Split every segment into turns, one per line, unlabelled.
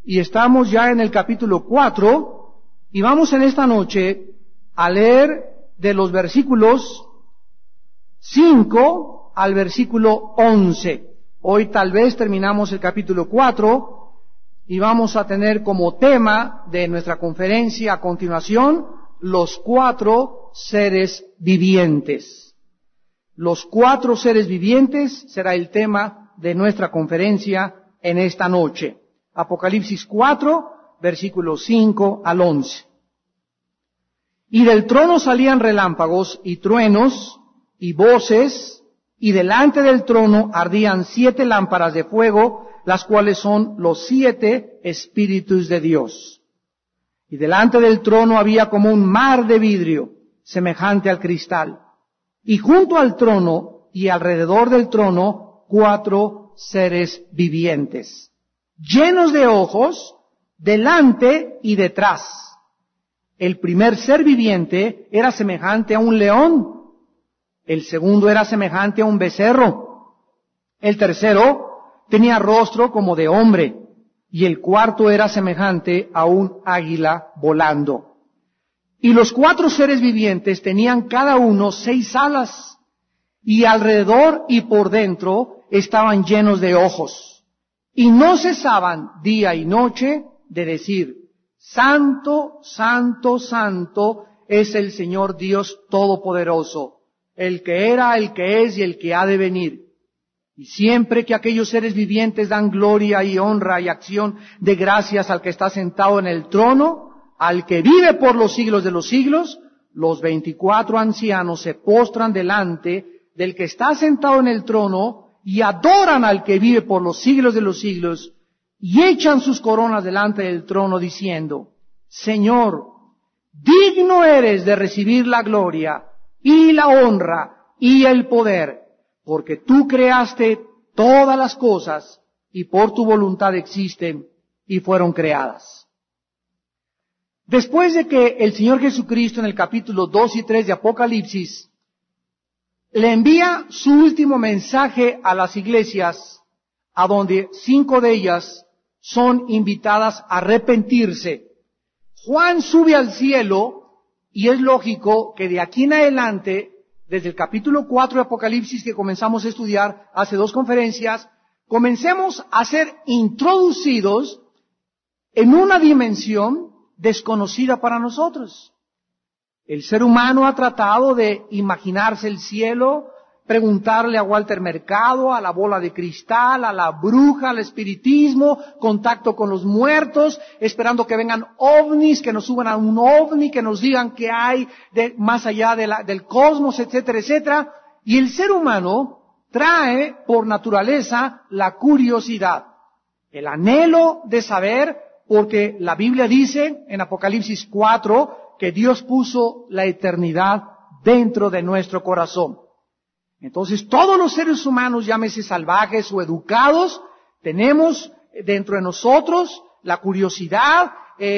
y estamos ya en el capítulo 4, y vamos en esta noche a leer de los versículos 5 al versículo 11. Hoy tal vez terminamos el capítulo 4 y vamos a tener como tema de nuestra conferencia a continuación los 4 seres vivientes. Los 4 seres vivientes será el tema de nuestra conferencia en esta noche. Apocalipsis 4, versículos 5 al 11. Y del trono salían relámpagos y truenos y voces, y delante del trono ardían 7 lámparas de fuego, las cuales son los 7 Espíritus de Dios. Y delante del trono había como un mar de vidrio, semejante al cristal. Y junto al trono y alrededor del trono 4 seres vivientes, llenos de ojos, delante y detrás. El primer ser viviente era semejante a un león, el segundo era semejante a un becerro, el tercero tenía rostro como de hombre, y el cuarto era semejante a un águila volando. Y los 4 seres vivientes tenían cada uno 6 alas, y alrededor y por dentro estaban llenos de ojos, y no cesaban día y noche de decir: Santo, santo, santo es el Señor Dios Todopoderoso, el que era, el que es y el que ha de venir. Y siempre que aquellos seres vivientes dan gloria y honra y acción de gracias al que está sentado en el trono, al que vive por los siglos de los siglos, los 24 ancianos se postran delante del que está sentado en el trono y adoran al que vive por los siglos de los siglos, y echan sus coronas delante del trono diciendo: Señor, digno eres de recibir la gloria y la honra y el poder, porque tú creaste todas las cosas y por tu voluntad existen y fueron creadas. Después de que el Señor Jesucristo en el capítulo 2 y 3 de Apocalipsis le envía su último mensaje a las iglesias, a donde 5 de ellas son invitadas a arrepentirse, Juan sube al cielo, y es lógico que de aquí en adelante, desde el capítulo 4 de Apocalipsis que comenzamos a estudiar hace 2 conferencias, comencemos a ser introducidos en una dimensión desconocida para nosotros. El ser humano ha tratado de imaginarse el cielo, preguntarle a Walter Mercado, a la bola de cristal, a la bruja, al espiritismo, contacto con los muertos, esperando que vengan ovnis, que nos suban a un ovni, que nos digan qué hay más allá del cosmos, etcétera, etcétera. Y el ser humano trae por naturaleza la curiosidad, el anhelo de saber, porque la Biblia dice en Apocalipsis 4 que Dios puso la eternidad dentro de nuestro corazón. Entonces todos los seres humanos, llámese salvajes o educados, tenemos dentro de nosotros la curiosidad,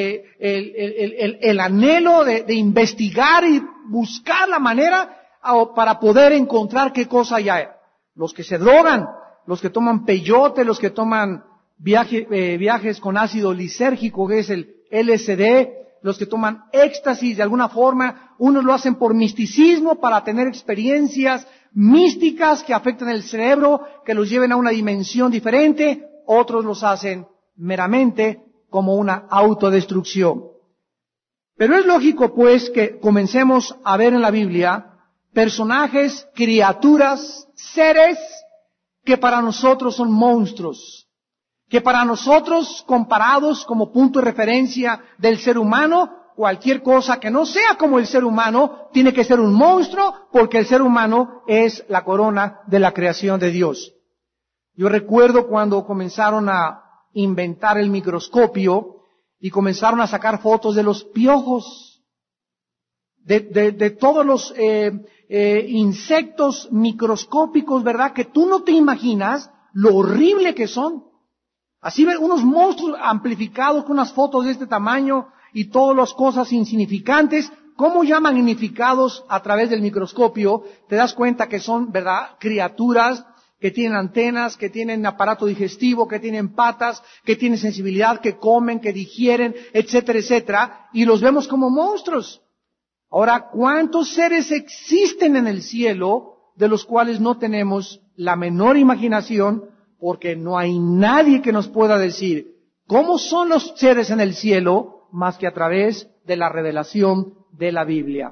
el anhelo de investigar y buscar la manera para poder encontrar qué cosa hay. Los que se drogan, los que toman peyote, los que toman viajes con ácido lisérgico, que es el LSD, los que toman éxtasis de alguna forma, unos lo hacen por misticismo, para tener experiencias místicas que afectan el cerebro, que los lleven a una dimensión diferente, otros los hacen meramente como una autodestrucción. Pero es lógico pues que comencemos a ver en la Biblia personajes, criaturas, seres que para nosotros son monstruos, que para nosotros, comparados como punto de referencia del ser humano, cualquier cosa que no sea como el ser humano tiene que ser un monstruo, porque el ser humano es la corona de la creación de Dios. Yo recuerdo cuando comenzaron a inventar el microscopio y comenzaron a sacar fotos de los piojos, de todos los insectos microscópicos, ¿verdad? Que tú no te imaginas lo horrible que son. Así ven unos monstruos amplificados con unas fotos de este tamaño y todas las cosas insignificantes, cómo ya magnificados a través del microscopio, te das cuenta que son, ¿verdad?, criaturas que tienen antenas, que tienen aparato digestivo, que tienen patas, que tienen sensibilidad, que comen, que digieren, etcétera, etcétera, y los vemos como monstruos. Ahora, ¿cuántos seres existen en el cielo de los cuales no tenemos la menor imaginación? Porque no hay nadie que nos pueda decir cómo son los seres en el cielo más que a través de la revelación de la Biblia.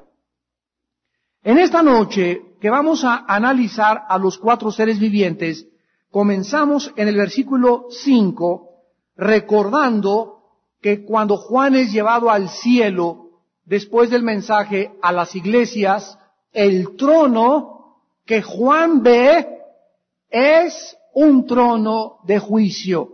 En esta noche que vamos a analizar a los 4 seres vivientes, comenzamos en el versículo 5, recordando que cuando Juan es llevado al cielo, después del mensaje a las iglesias, el trono que Juan ve es un trono de juicio.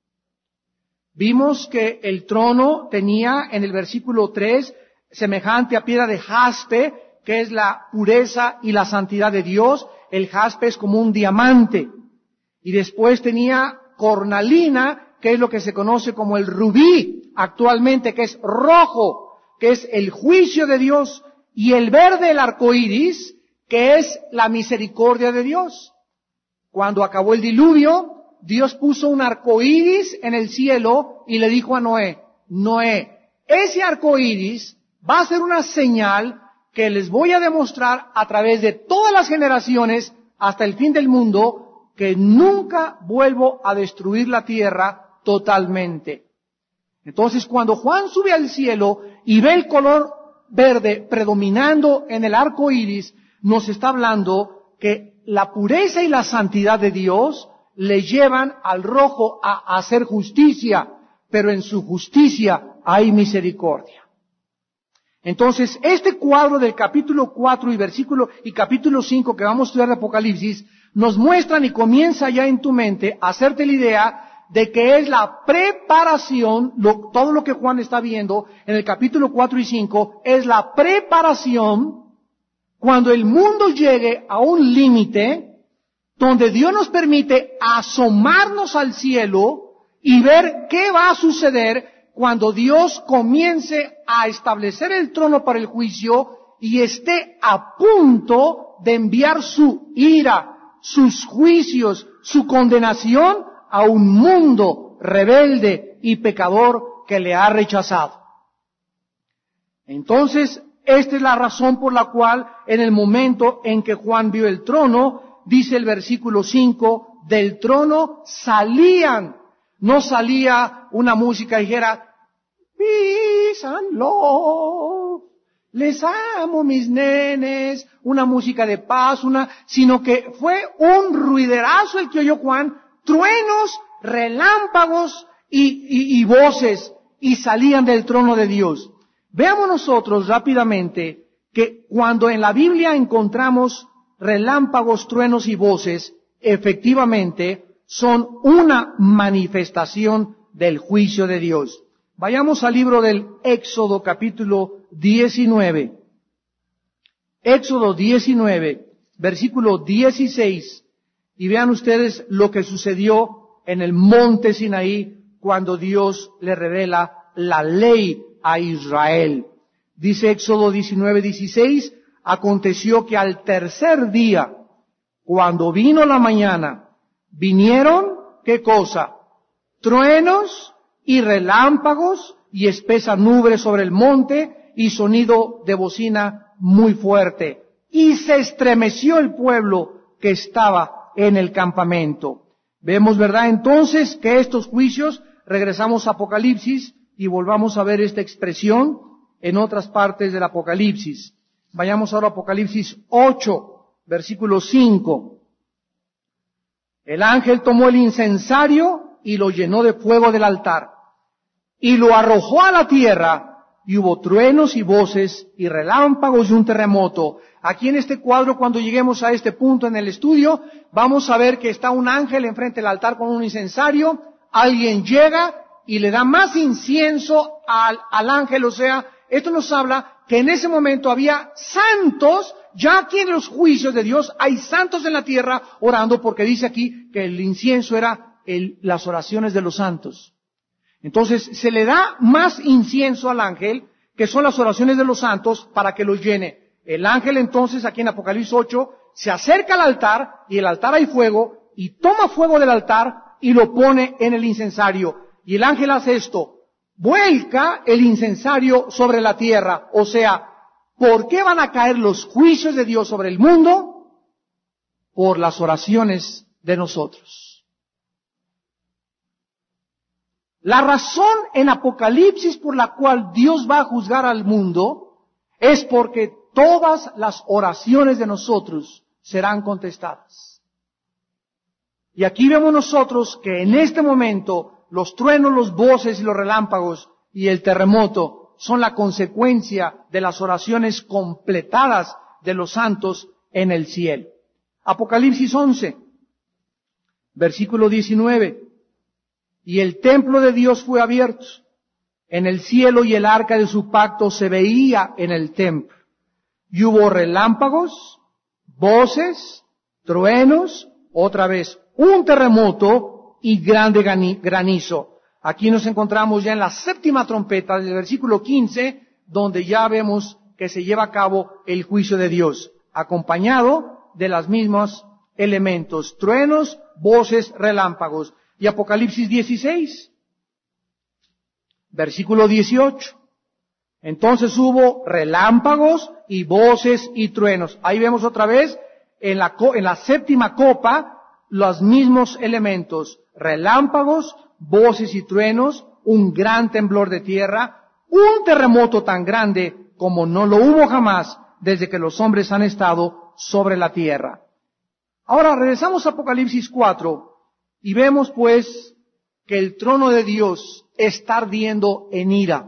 Vimos que el trono tenía en el versículo 3 semejante a piedra de jaspe, que es la pureza y la santidad de Dios. El jaspe es como un diamante. Y después tenía cornalina, que es lo que se conoce como el rubí actualmente, que es rojo, que es el juicio de Dios. Y el verde, el arco iris, que es la misericordia de Dios. Cuando acabó el diluvio, Dios puso un arco iris en el cielo y le dijo a Noé, Noé, ese arco iris va a ser una señal que les voy a demostrar a través de todas las generaciones hasta el fin del mundo, que nunca vuelvo a destruir la tierra totalmente. Entonces, cuando Juan sube al cielo y ve el color verde predominando en el arco iris, nos está hablando que la pureza y la santidad de Dios le llevan al rojo a hacer justicia, pero en su justicia hay misericordia. Entonces, este cuadro del capítulo 4 y capítulo 5 que vamos a estudiar de Apocalipsis, nos muestran y comienza ya en tu mente a hacerte la idea de que es la preparación, todo lo que Juan está viendo en el capítulo 4 y 5, es la preparación cuando el mundo llegue a un límite donde Dios nos permite asomarnos al cielo y ver qué va a suceder cuando Dios comience a establecer el trono para el juicio y esté a punto de enviar su ira, sus juicios, su condenación a un mundo rebelde y pecador que le ha rechazado. Entonces, esta es la razón por la cual en el momento en que Juan vio el trono, dice el versículo 5, del trono salían. No salía una música que dijera, peace and love, les amo mis nenes, una música de paz, sino que fue un ruiderazo el que oyó Juan, truenos, relámpagos y voces, y salían del trono de Dios. Veamos nosotros rápidamente que cuando en la Biblia encontramos relámpagos, truenos y voces, efectivamente son una manifestación del juicio de Dios. Vayamos al libro del Éxodo capítulo 19. Éxodo 19, versículo 16. Y vean ustedes lo que sucedió en el monte Sinaí cuando Dios le revela la ley a Israel. Dice Éxodo 19, 16, aconteció que al tercer día, cuando vino la mañana, vinieron, ¿qué cosa? Truenos y relámpagos y espesa nube sobre el monte y sonido de bocina muy fuerte. Y se estremeció el pueblo que estaba en el campamento. Vemos, ¿verdad? Entonces que estos juicios, regresamos a Apocalipsis y volvamos a ver esta expresión en otras partes del Apocalipsis. Vayamos ahora a Apocalipsis 8, versículo 5. El ángel tomó el incensario y lo llenó de fuego del altar y lo arrojó a la tierra, y hubo truenos y voces y relámpagos y un terremoto. Aquí en este cuadro, cuando lleguemos a este punto en el estudio, vamos a ver que está un ángel enfrente del altar con un incensario, alguien llega y le da más incienso al ángel, o sea, esto nos habla que en ese momento había santos, ya aquí en los juicios de Dios hay santos en la tierra orando, porque dice aquí que el incienso era las oraciones de los santos. Entonces se le da más incienso al ángel, que son las oraciones de los santos, para que los llene. El ángel entonces, aquí en Apocalipsis 8, se acerca al altar, y el altar hay fuego, y toma fuego del altar y lo pone en el incensario. Y el ángel hace esto, vuelca el incensario sobre la tierra. O sea, ¿por qué van a caer los juicios de Dios sobre el mundo? Por las oraciones de nosotros. La razón en Apocalipsis por la cual Dios va a juzgar al mundo es porque todas las oraciones de nosotros serán contestadas. Y aquí vemos nosotros que en este momento los truenos, los voces y los relámpagos y el terremoto son la consecuencia de las oraciones completadas de los santos en el cielo. Apocalipsis 11, versículo 19. Y el templo de Dios fue abierto en el cielo y el arca de su pacto se veía en el templo. Y hubo relámpagos, voces, truenos, otra vez un terremoto y grande granizo. Aquí nos encontramos ya en la séptima trompeta del versículo 15, donde ya vemos que se lleva a cabo el juicio de Dios, acompañado de los mismos elementos, truenos, voces, relámpagos. Y Apocalipsis 16, versículo 18. Entonces hubo relámpagos y voces y truenos. Ahí vemos otra vez en la séptima copa los mismos elementos, relámpagos, voces y truenos, un gran temblor de tierra, un terremoto tan grande como no lo hubo jamás desde que los hombres han estado sobre la tierra. Ahora regresamos a Apocalipsis 4 y vemos pues que el trono de Dios está ardiendo en ira.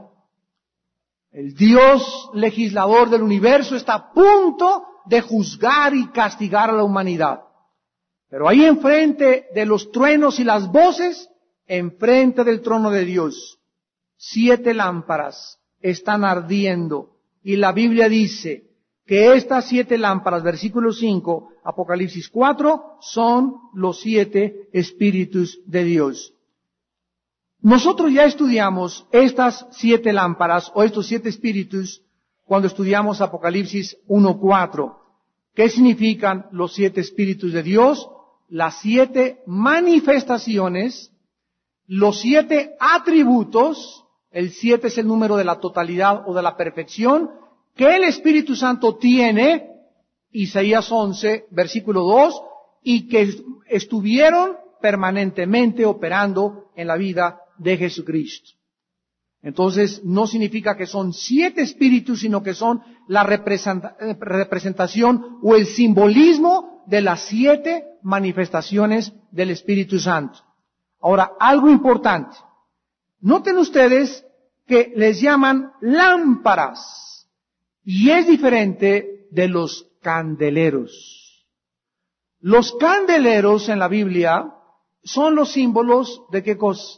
El Dios legislador del universo está a punto de juzgar y castigar a la humanidad. Pero ahí enfrente de los truenos y las voces, enfrente del trono de Dios, 7 lámparas están ardiendo. Y la Biblia dice que estas 7 lámparas, versículo 5, Apocalipsis 4, son los 7 espíritus de Dios. Nosotros ya estudiamos estas 7 lámparas o estos 7 espíritus cuando estudiamos Apocalipsis 1:4. ¿Qué significan los 7 espíritus de Dios? Las 7 manifestaciones, los 7 atributos, el 7 es el número de la totalidad o de la perfección, que el Espíritu Santo tiene, Isaías 11, versículo 2, y que estuvieron permanentemente operando en la vida de Jesucristo. Entonces, no significa que son 7 espíritus, sino que son la representación o el simbolismo de las 7 manifestaciones del Espíritu Santo. Ahora, algo importante. Noten ustedes que les llaman lámparas, y es diferente de los candeleros. Los candeleros en la Biblia son los símbolos de ¿qué cosa?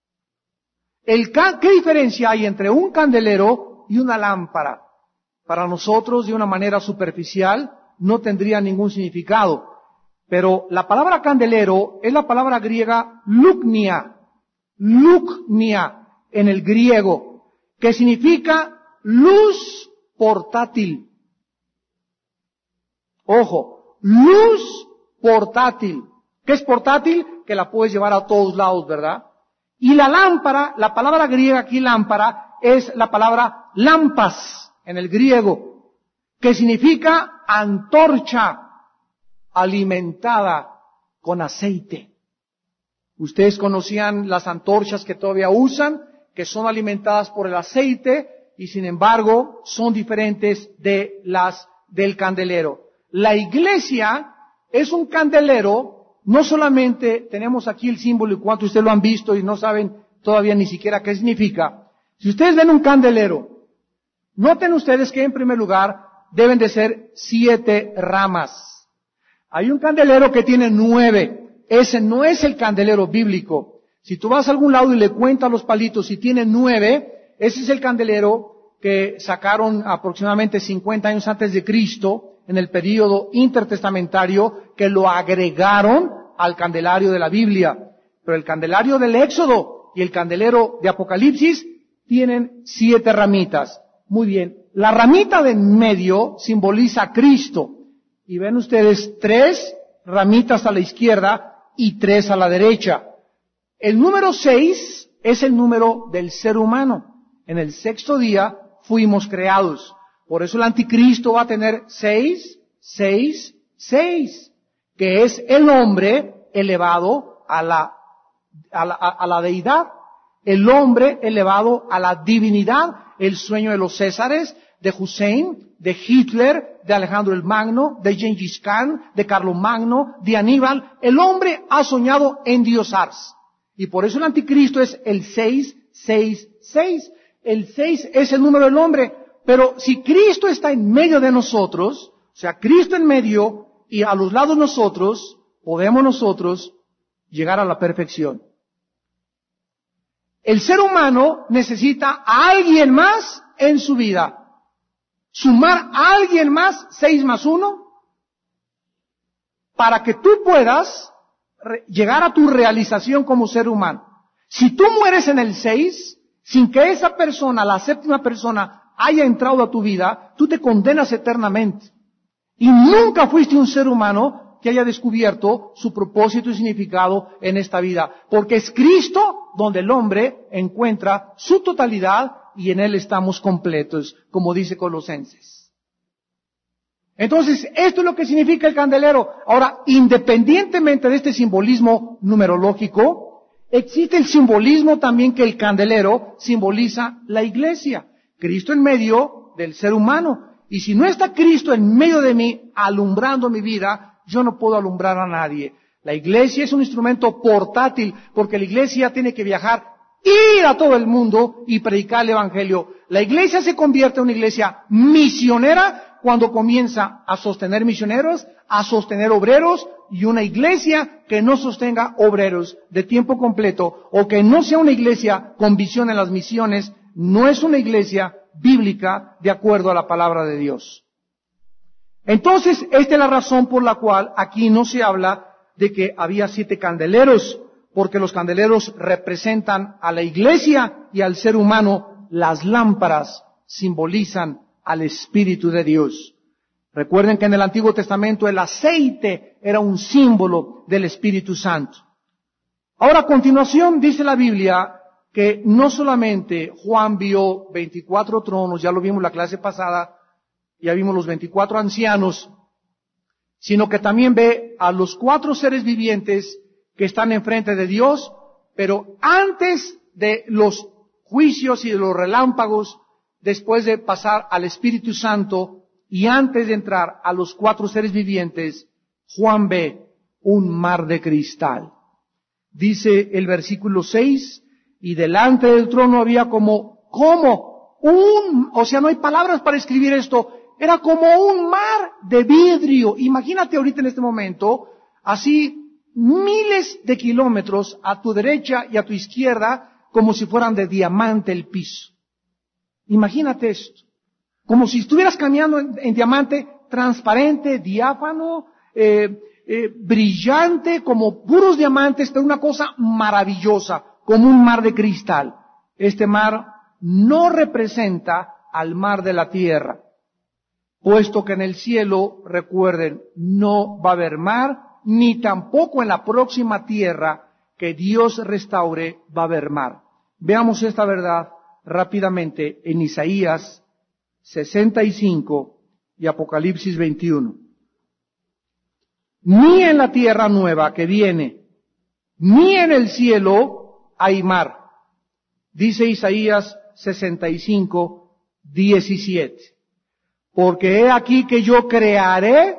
¿Qué diferencia hay entre un candelero y una lámpara? Para nosotros, de una manera superficial, no tendría ningún significado. Pero la palabra candelero es la palabra griega luknia en el griego, que significa luz portátil. Ojo, luz portátil. ¿Qué es portátil? Que la puedes llevar a todos lados, ¿verdad? Y la lámpara, la palabra griega aquí lámpara, es la palabra lampas en el griego, que significa antorcha alimentada con aceite. Ustedes conocían las antorchas que todavía usan, que son alimentadas por el aceite y sin embargo son diferentes de las del candelero. La iglesia es un candelero. No solamente tenemos aquí el símbolo y cuánto ustedes lo han visto y no saben todavía ni siquiera qué significa. Si ustedes ven un candelero, noten ustedes que en primer lugar deben de ser 7 ramas. Hay un candelero que tiene 9. Ese no es el candelero bíblico. Si tú vas a algún lado y le cuentas los palitos y tiene 9, ese es el candelero que sacaron aproximadamente 50 años antes de Cristo, en el período intertestamentario, que lo agregaron al candelario de la Biblia. Pero el candelario del Éxodo y el candelero de Apocalipsis tienen 7 ramitas. Muy bien. La ramita de en medio simboliza a Cristo. Y ven ustedes 3 ramitas a la izquierda y 3 a la derecha. El número 6 es el número del ser humano. En el sexto día fuimos creados. Por eso el anticristo va a tener 6, 6, 6, que es el hombre elevado a la deidad, el hombre elevado a la divinidad, el sueño de los Césares, de Hussein, de Hitler, de Alejandro el Magno, de Gengis Khan, de Carlomagno, de Aníbal. El hombre ha soñado endiosarse. Y por eso el anticristo es el 6, 6, 6. El 6 es el número del hombre. Pero si Cristo está en medio de nosotros, o sea, Cristo en medio y a los lados nosotros, podemos nosotros llegar a la perfección. El ser humano necesita a alguien más en su vida. Sumar a alguien más, 6 más 1, para que tú puedas llegar a tu realización como ser humano. Si tú mueres en el 6, sin que esa persona, la séptima persona, haya entrado a tu vida, tú te condenas eternamente. Y nunca fuiste un ser humano que haya descubierto su propósito y significado en esta vida. Porque es Cristo donde el hombre encuentra su totalidad y en Él estamos completos, como dice Colosenses. Entonces, esto es lo que significa el candelero. Ahora, independientemente de este simbolismo numerológico, existe el simbolismo también que el candelero simboliza la iglesia. Cristo en medio del ser humano. Y si no está Cristo en medio de mí, alumbrando mi vida, yo no puedo alumbrar a nadie. La iglesia es un instrumento portátil, porque la iglesia tiene que viajar, ir a todo el mundo y predicar el evangelio. La iglesia se convierte en una iglesia misionera cuando comienza a sostener misioneros, a sostener obreros, y una iglesia que no sostenga obreros de tiempo completo, o que no sea una iglesia con visión en las misiones, no es una iglesia bíblica de acuerdo a la palabra de Dios. Entonces, esta es la razón por la cual aquí no se habla de que había 7 candeleros, porque los candeleros representan a la iglesia y al ser humano. Las lámparas simbolizan al Espíritu de Dios. Recuerden que en el Antiguo Testamento el aceite era un símbolo del Espíritu Santo. Ahora, a continuación, dice la Biblia que no solamente Juan vio 24 tronos, ya lo vimos la clase pasada, ya vimos los 24 ancianos, sino que también ve a los 4 seres vivientes que están enfrente de Dios, pero antes de los juicios y de los relámpagos, después de pasar al Espíritu Santo y antes de entrar a los 4 seres vivientes, Juan ve un mar de cristal. Dice el versículo 6, y delante del trono había o sea, no hay palabras para escribir esto, era como un mar de vidrio. Imagínate ahorita en este momento, así miles de kilómetros a tu derecha y a tu izquierda, como si fueran de diamante el piso. Imagínate esto. Como si estuvieras caminando en diamante transparente, diáfano, brillante, como puros diamantes, pero una cosa maravillosa, como un mar de cristal. Este mar no representa al mar de la tierra, puesto que en el cielo, recuerden, no va a haber mar, ni tampoco en la próxima tierra que Dios restaure va a haber mar. Veamos esta verdad rápidamente en Isaías 65 y Apocalipsis 21. Ni en la tierra nueva que viene, ni en el cielo hay mar. Dice Isaías 65, 17. Porque he aquí que yo crearé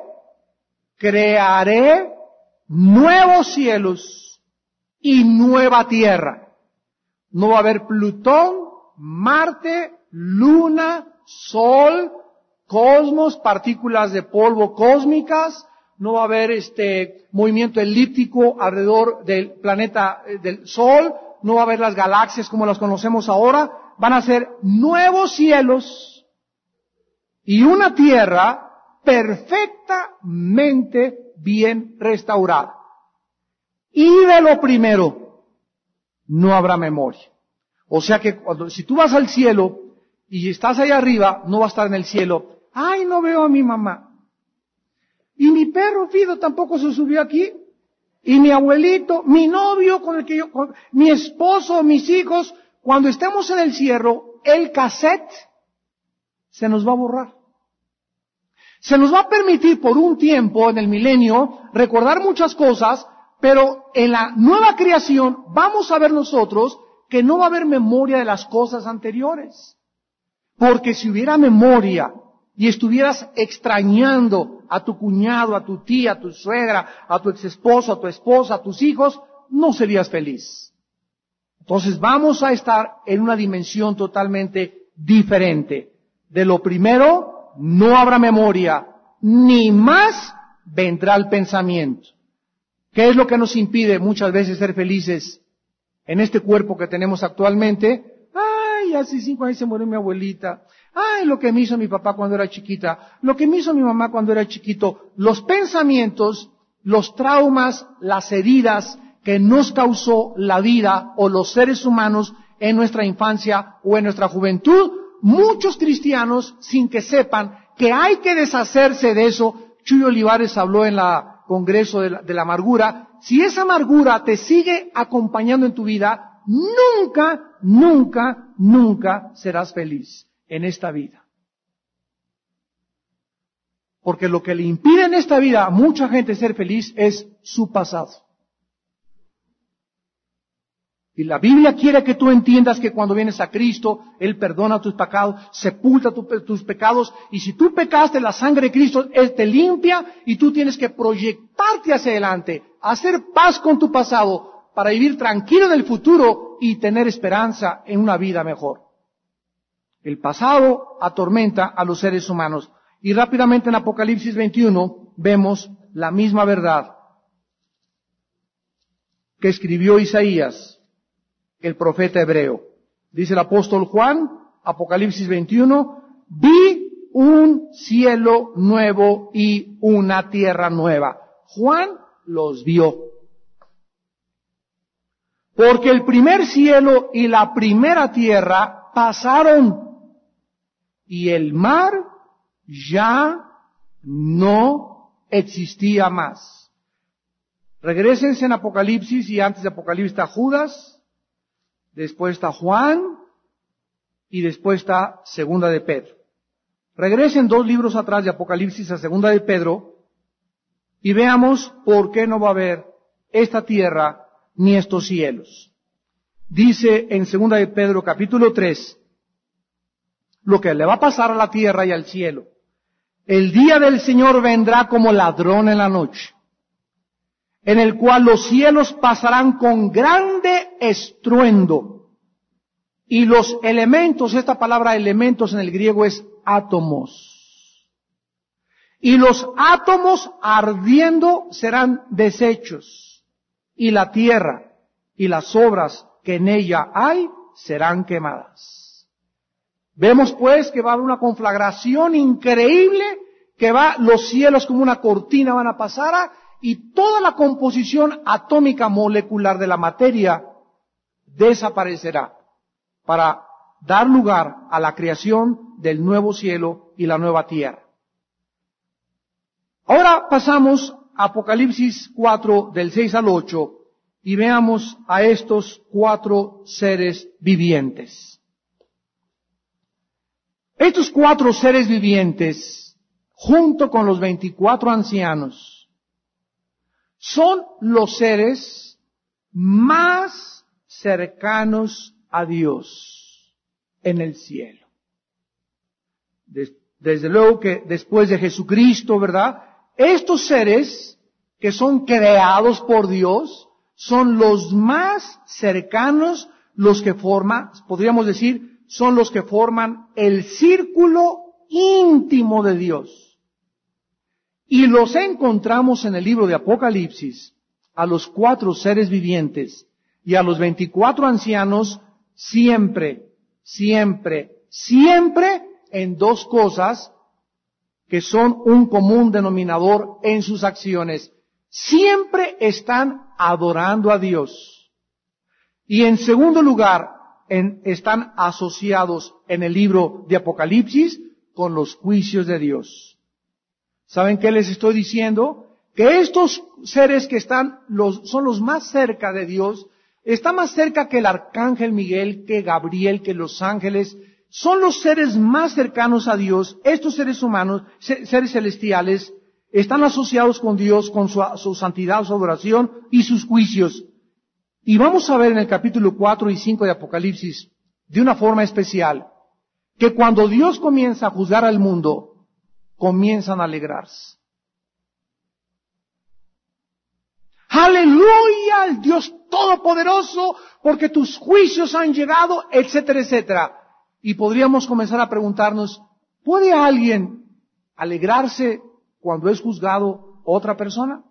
nuevos cielos y nueva tierra. No va a haber Plutón, Marte, Luna, Sol, cosmos, partículas de polvo cósmicas. No va a haber movimiento elíptico alrededor del planeta del Sol. No va a haber las galaxias como las conocemos ahora. Van a ser nuevos cielos y una tierra perfectamente bien restaurada. Y de lo primero, no habrá memoria. O sea que si tú vas al cielo y estás ahí arriba, no vas a estar en el cielo. Ay, no veo a mi mamá. Y mi perro Fido tampoco se subió aquí. Y mi abuelito, mi novio con el que mi esposo, mis hijos, cuando estemos en el cielo, el cassette se nos va a borrar. Se nos va a permitir por un tiempo en el milenio recordar muchas cosas, pero en la nueva creación vamos a ver nosotros que no va a haber memoria de las cosas anteriores. Porque si hubiera memoria y estuvieras extrañando a tu cuñado, a tu tía, a tu suegra, a tu exesposo, a tu esposa, a tus hijos, no serías feliz. Entonces vamos a estar en una dimensión totalmente diferente. De lo primero, no habrá memoria, ni más vendrá el pensamiento. ¿Qué es lo que nos impide muchas veces ser felices en este cuerpo que tenemos actualmente? Ay, hace 5 años se murió mi abuelita. Ay, lo que me hizo mi papá cuando era chiquita. Lo que me hizo mi mamá cuando era chiquito. Los pensamientos, los traumas, las heridas que nos causó la vida o los seres humanos en nuestra infancia o en nuestra juventud. Muchos cristianos, sin que sepan que hay que deshacerse de eso. Chuy Olivares habló en la Congreso de la Amargura. Si esa amargura te sigue acompañando en tu vida, nunca, nunca, nunca serás feliz en esta vida. Porque lo que le impide en esta vida a mucha gente ser feliz es su pasado. Y la Biblia quiere que tú entiendas que cuando vienes a Cristo, Él perdona tus pecados, sepulta tus pecados, y si tú pecaste, la sangre de Cristo, Él te limpia, y tú tienes que proyectarte hacia adelante, hacer paz con tu pasado, para vivir tranquilo en el futuro y tener esperanza en una vida mejor. El pasado atormenta a los seres humanos. Y rápidamente en Apocalipsis 21 vemos la misma verdad que escribió Isaías, el profeta hebreo. Dice el apóstol Juan, Apocalipsis 21, vi un cielo nuevo y una tierra nueva. Juan los vio. Porque el primer cielo y la primera tierra pasaron y el mar ya no existía más. Regrésense en Apocalipsis, y antes de Apocalipsis está Judas, después está Juan y después está Segunda de Pedro. Regresen 2 libros atrás de Apocalipsis a Segunda de Pedro y veamos por qué no va a haber esta tierra ni estos cielos. Dice en Segunda de Pedro capítulo 3 lo que le va a pasar a la tierra y al cielo. El día del Señor vendrá como ladrón en la noche, en el cual los cielos pasarán con grande estruendo, y los elementos, esta palabra elementos en el griego es átomos, y los átomos ardiendo serán deshechos, y la tierra y las obras que en ella hay serán quemadas. Vemos pues que va a haber una conflagración increíble, que los cielos como una cortina van a pasar, y toda la composición atómica molecular de la materia desaparecerá para dar lugar a la creación del nuevo cielo y la nueva tierra. Ahora pasamos a Apocalipsis 4 del 6 al 8 y veamos a estos 4 seres vivientes. Estos 4 seres vivientes, junto con los 24 ancianos, son los seres más cercanos a Dios en el cielo. Desde luego que después de Jesucristo, ¿verdad? Estos seres que son creados por Dios son los más cercanos, los que forman, podríamos decir, son los que forman el círculo íntimo de Dios. Y los encontramos en el libro de Apocalipsis, a los 4 seres vivientes y a los 24 ancianos, siempre, siempre, siempre en 2 cosas que son un común denominador en sus acciones. Siempre están adorando a Dios. Y en segundo lugar, están asociados en el libro de Apocalipsis con los juicios de Dios. ¿Saben qué les estoy diciendo? que estos seres que son los más cerca de Dios, están más cerca que el arcángel Miguel, que Gabriel, que los ángeles, son los seres más cercanos a Dios. Estos seres humanos, seres celestiales, están asociados con Dios, con su santidad, su adoración y sus juicios. Y vamos a ver en el capítulo 4 y 5 de Apocalipsis, de una forma especial, que cuando Dios comienza a juzgar al mundo, comienzan a alegrarse. Aleluya al Dios Todopoderoso, porque tus juicios han llegado, etcétera, etcétera. Y podríamos comenzar a preguntarnos, ¿puede alguien alegrarse cuando es juzgado otra persona?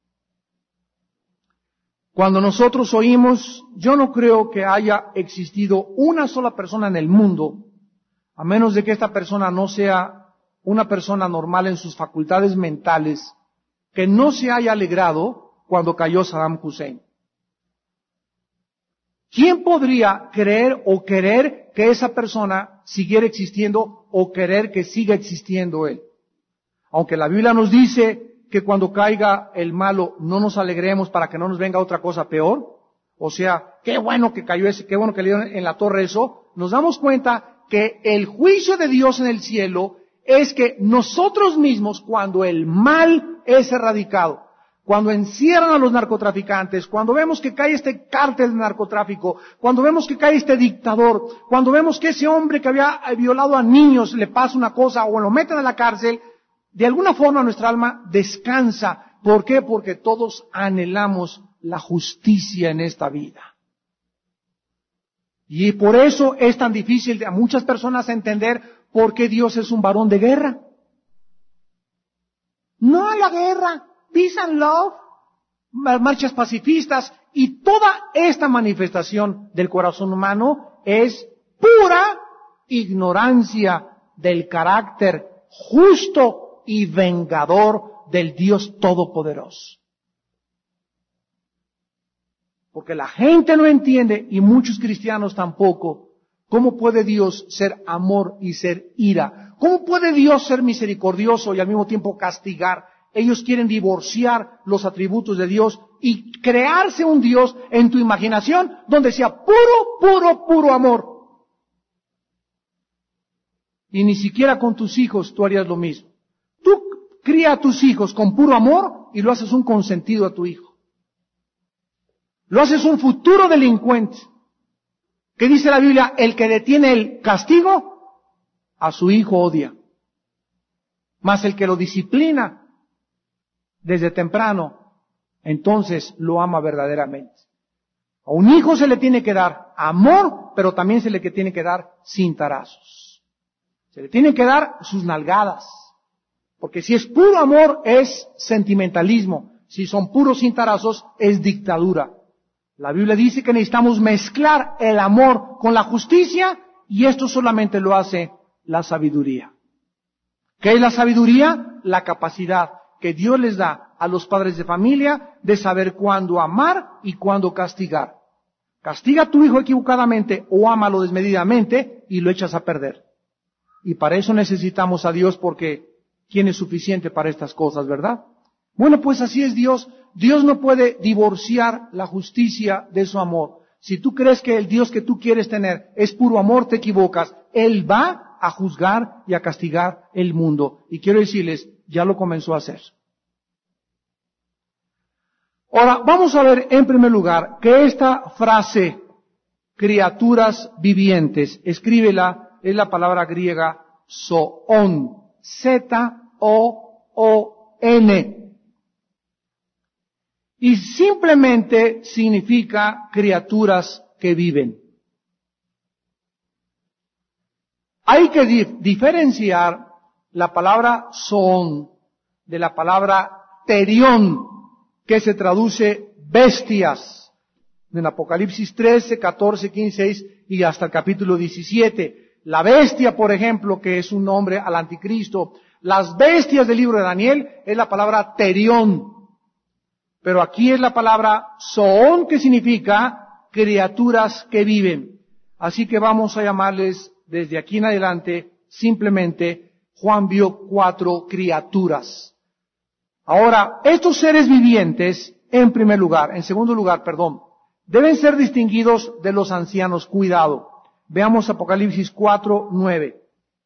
Cuando nosotros oímos, yo no creo que haya existido una sola persona en el mundo, a menos de que esta persona no sea una persona normal en sus facultades mentales, que no se haya alegrado cuando cayó Saddam Hussein. ¿Quién podría creer o querer que esa persona siguiera existiendo o querer que siga existiendo él? Aunque la Biblia nos dice que cuando caiga el malo no nos alegremos para que no nos venga otra cosa peor. O sea, qué bueno que cayó ese, qué bueno que le dieron en la torre eso. Nos damos cuenta que el juicio de Dios en el cielo es que nosotros mismos, cuando el mal es erradicado, cuando encierran a los narcotraficantes, cuando vemos que cae este cártel de narcotráfico, cuando vemos que cae este dictador, cuando vemos que ese hombre que había violado a niños le pasa una cosa o lo meten a la cárcel, de alguna forma nuestra alma descansa. ¿Por qué? Porque todos anhelamos la justicia en esta vida. Y por eso es tan difícil a muchas personas entender por qué Dios es un varón de guerra. No a la guerra. Peace and love, marchas pacifistas, y toda esta manifestación del corazón humano es pura ignorancia del carácter justo y vengador del Dios Todopoderoso. Porque la gente no entiende, y muchos cristianos tampoco, cómo puede Dios ser amor y ser ira. ¿Cómo puede Dios ser misericordioso y al mismo tiempo castigar? Ellos quieren divorciar los atributos de Dios y crearse un Dios en tu imaginación donde sea puro amor. Y ni siquiera con tus hijos tú harías lo mismo. Tú cría a tus hijos con puro amor y lo haces un consentido a tu hijo. Lo haces un futuro delincuente. ¿Qué dice la Biblia? El que detiene el castigo, a su hijo odia. Mas el que lo disciplina desde temprano, entonces lo ama verdaderamente. A un hijo se le tiene que dar amor, pero también se le tiene que dar cintarazos. Se le tiene que dar sus nalgadas. Porque si es puro amor, es sentimentalismo. Si son puros cintarazos, es dictadura. La Biblia dice que necesitamos mezclar el amor con la justicia, y esto solamente lo hace la sabiduría. ¿Qué es la sabiduría? La capacidad que Dios les da a los padres de familia de saber cuándo amar y cuándo castigar. Castiga a tu hijo equivocadamente o ámalo desmedidamente y lo echas a perder. Y para eso necesitamos a Dios, porque ¿quién es suficiente para estas cosas, verdad? Bueno, pues así es Dios. Dios no puede divorciar la justicia de su amor. Si tú crees que el Dios que tú quieres tener es puro amor, te equivocas. Él va a juzgar y a castigar el mundo. Y quiero decirles, ya lo comenzó a hacer. Ahora, vamos a ver en primer lugar que esta frase, criaturas vivientes, escríbela, es la palabra griega zoon, Z-O-O-N. Y simplemente significa criaturas que viven. Hay que diferenciar la palabra zoon de la palabra terión, que se traduce bestias, en Apocalipsis 13, 14, 15, 6 y hasta el capítulo 17. La bestia, por ejemplo, que es un nombre al anticristo. Las bestias del libro de Daniel es la palabra terión. Pero aquí es la palabra zoon, que significa criaturas que viven. Así que vamos a llamarles desde aquí en adelante simplemente, Juan vio 4 criaturas. Ahora, estos seres vivientes, en segundo lugar, deben ser distinguidos de los ancianos. Cuidado. Veamos Apocalipsis 4:9.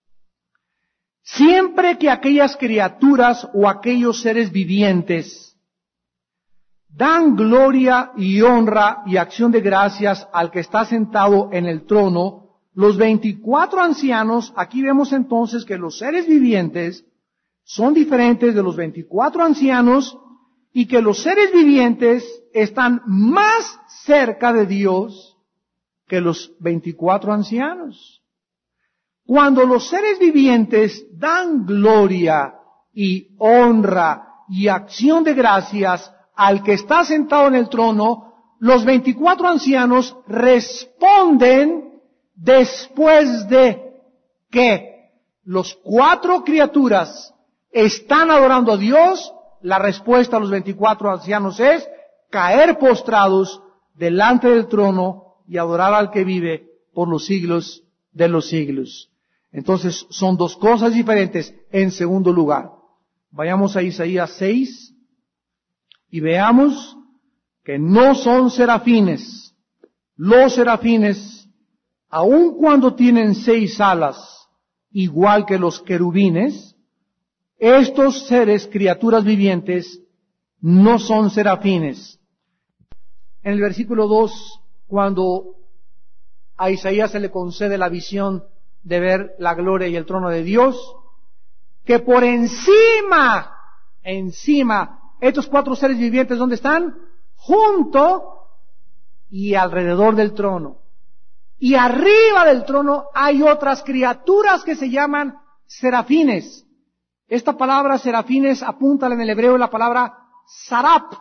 Siempre que aquellas criaturas o aquellos seres vivientes dan gloria y honra y acción de gracias al que está sentado en el trono, los 24 ancianos, aquí vemos entonces que los seres vivientes son diferentes de los 24 ancianos y que los seres vivientes están más cerca de Dios que los 24 ancianos. Cuando los seres vivientes dan gloria y honra y acción de gracias al que está sentado en el trono, los 24 ancianos responden después de que los 4 criaturas están adorando a Dios. La respuesta a los 24 ancianos es caer postrados delante del trono y adorar al que vive por los siglos de los siglos. Entonces, son dos cosas diferentes. En segundo lugar, vayamos a Isaías 6 y veamos que no son serafines. Los serafines, aun cuando tienen 6 alas, igual que los querubines, estos seres, criaturas vivientes, no son serafines. En el versículo 2, cuando a Isaías se le concede la visión de ver la gloria y el trono de Dios, que por encima, estos 4 seres vivientes, ¿dónde están? Junto y alrededor del trono. Y arriba del trono hay otras criaturas que se llaman serafines. Esta palabra serafines apunta en el hebreo la palabra sarap,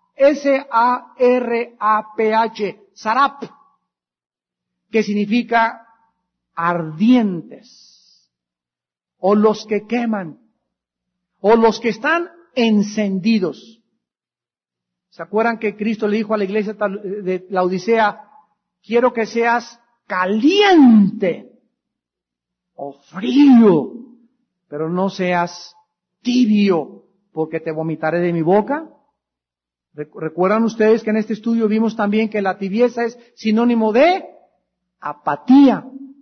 S-A-R-A-P-H, sarap, que significa ardientes, o los que queman, o los que están encendidos. ¿Se acuerdan que Cristo le dijo a la iglesia de la Odisea, quiero que seas caliente o frío, pero no seas tibio, porque te vomitaré de mi boca? ¿Recuerdan ustedes que en este estudio vimos también que la tibieza es sinónimo de apatía?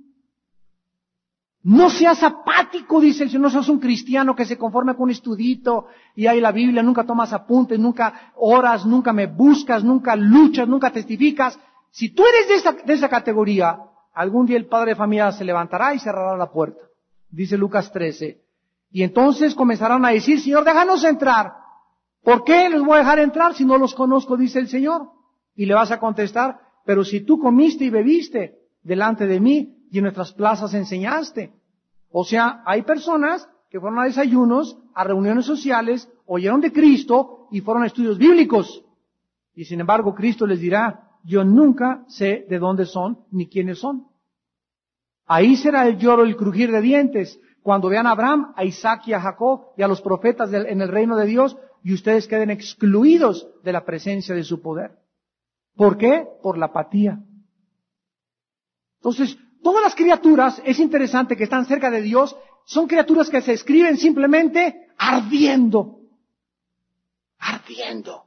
No seas apático, dice el Señor, no seas un cristiano que se conforme con un estudito y hay la Biblia, nunca tomas apuntes, nunca oras, nunca me buscas, nunca luchas, nunca testificas. Si tú eres de esa categoría, algún día el padre de familia se levantará y cerrará la puerta. Dice Lucas 13. Y entonces comenzarán a decir, Señor, déjanos entrar. ¿Por qué les voy a dejar entrar si no los conozco? Dice el Señor. Y le vas a contestar, pero si tú comiste y bebiste delante de mí y en nuestras plazas enseñaste. O sea, hay personas que fueron a desayunos, a reuniones sociales, oyeron de Cristo y fueron a estudios bíblicos. Y sin embargo, Cristo les dirá, yo nunca sé de dónde son ni quiénes son. Ahí será el lloro y el crujir de dientes cuando vean a Abraham, a Isaac y a Jacob y a los profetas en el reino de Dios y ustedes queden excluidos de la presencia de su poder. ¿Por qué? Por la apatía. Entonces, todas las criaturas, es interesante que están cerca de Dios, son criaturas que se escriben simplemente ardiendo. Ardiendo.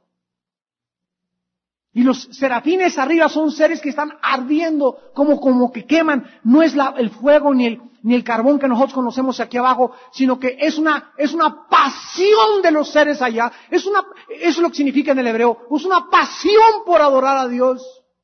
Y los serafines arriba son seres que están ardiendo, como que queman. No es el fuego ni el carbón que nosotros conocemos aquí abajo, sino que es una pasión de los seres allá. Eso es lo que significa en el hebreo. Es una pasión por adorar a Dios.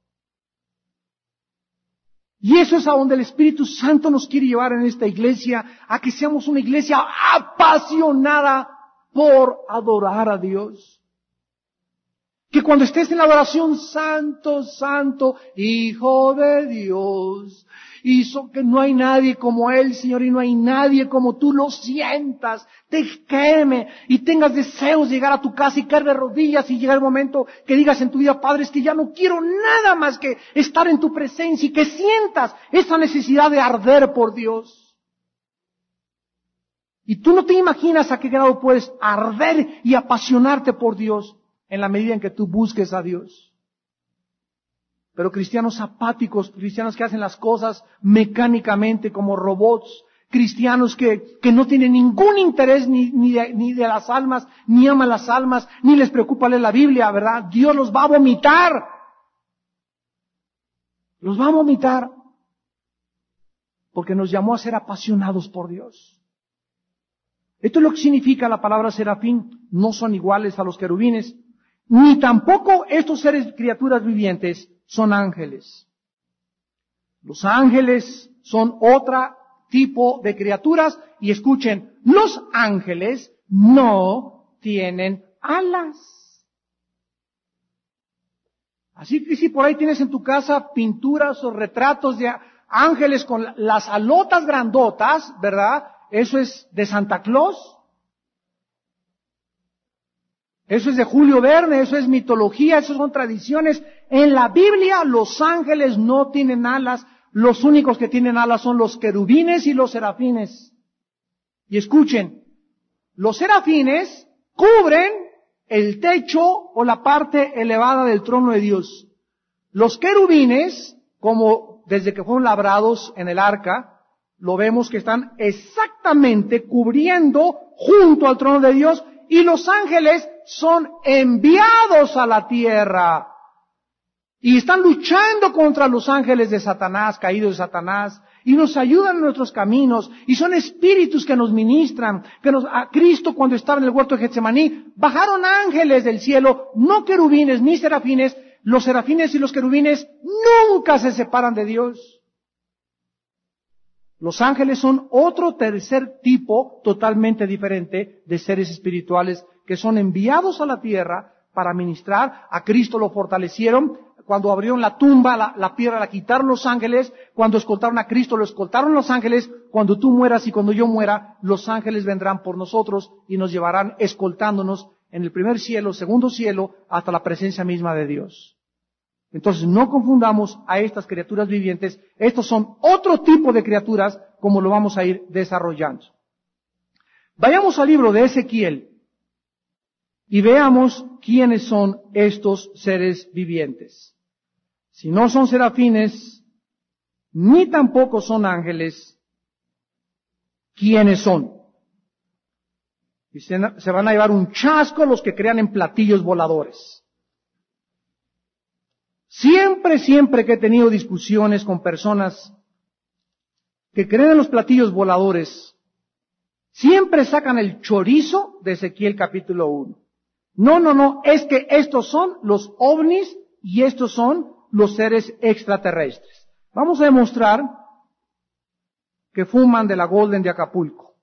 Y eso es a donde el Espíritu Santo nos quiere llevar en esta iglesia, a que seamos una iglesia apasionada por adorar a Dios. Que cuando estés en la adoración, Santo, Santo, Hijo de Dios, hizo que no hay nadie como Él, Señor, y no hay nadie como tú, lo sientas, te queme y tengas deseos de llegar a tu casa y caer de rodillas y llegar el momento que digas en tu vida, Padre, es que ya no quiero nada más que estar en tu presencia y que sientas esa necesidad de arder por Dios. Y tú no te imaginas a qué grado puedes arder y apasionarte por Dios en la medida en que tú busques a Dios. Pero cristianos apáticos, cristianos que hacen las cosas mecánicamente como robots, cristianos que no tienen ningún interés ni de las almas, ni aman las almas, ni les preocupa leer la Biblia, ¿verdad? Dios los va a vomitar. Los va a vomitar. Porque nos llamó a ser apasionados por Dios. Esto es lo que significa la palabra serafín. No son iguales a los querubines, ni tampoco estos seres, criaturas vivientes, son ángeles. Los ángeles son otro tipo de criaturas, y escuchen, los ángeles no tienen alas. Así que si por ahí tienes en tu casa pinturas o retratos de ángeles con las alotas grandotas, ¿verdad? Eso es de Santa Claus. Eso es de Julio Verne, eso es mitología, eso son tradiciones. En la Biblia los ángeles no tienen alas, los únicos que tienen alas son los querubines y los serafines. Y escuchen, los serafines cubren el techo o la parte elevada del trono de Dios. Los querubines, como desde que fueron labrados en el arca, lo vemos que están exactamente cubriendo junto al trono de Dios, y los ángeles son enviados a la tierra y están luchando contra los ángeles de Satanás, caídos de Satanás, y nos ayudan en nuestros caminos, y son espíritus que nos ministran, a Cristo cuando estaba en el huerto de Getsemaní, bajaron ángeles del cielo, no querubines ni serafines. Los serafines y los querubines nunca se separan de Dios. Los ángeles son otro tercer tipo totalmente diferente de seres espirituales que son enviados a la tierra para ministrar. A Cristo lo fortalecieron. Cuando abrieron la tumba, la piedra la quitaron los ángeles. Cuando escoltaron a Cristo, lo escoltaron los ángeles. Cuando tú mueras y cuando yo muera, los ángeles vendrán por nosotros y nos llevarán escoltándonos en el primer cielo, segundo cielo, hasta la presencia misma de Dios. Entonces no confundamos a estas criaturas vivientes. Estos son otro tipo de criaturas, como lo vamos a ir desarrollando. Vayamos al libro de Ezequiel y veamos quiénes son estos seres vivientes. Si no son serafines, ni tampoco son ángeles, ¿quiénes son? Y se van a llevar un chasco los que crean en platillos voladores. Siempre que he tenido discusiones con personas que creen en los platillos voladores, siempre sacan el chorizo de Ezequiel capítulo 1. No, es que estos son los ovnis y estos son los seres extraterrestres. Vamos a demostrar que fuman de la Golden de Acapulco.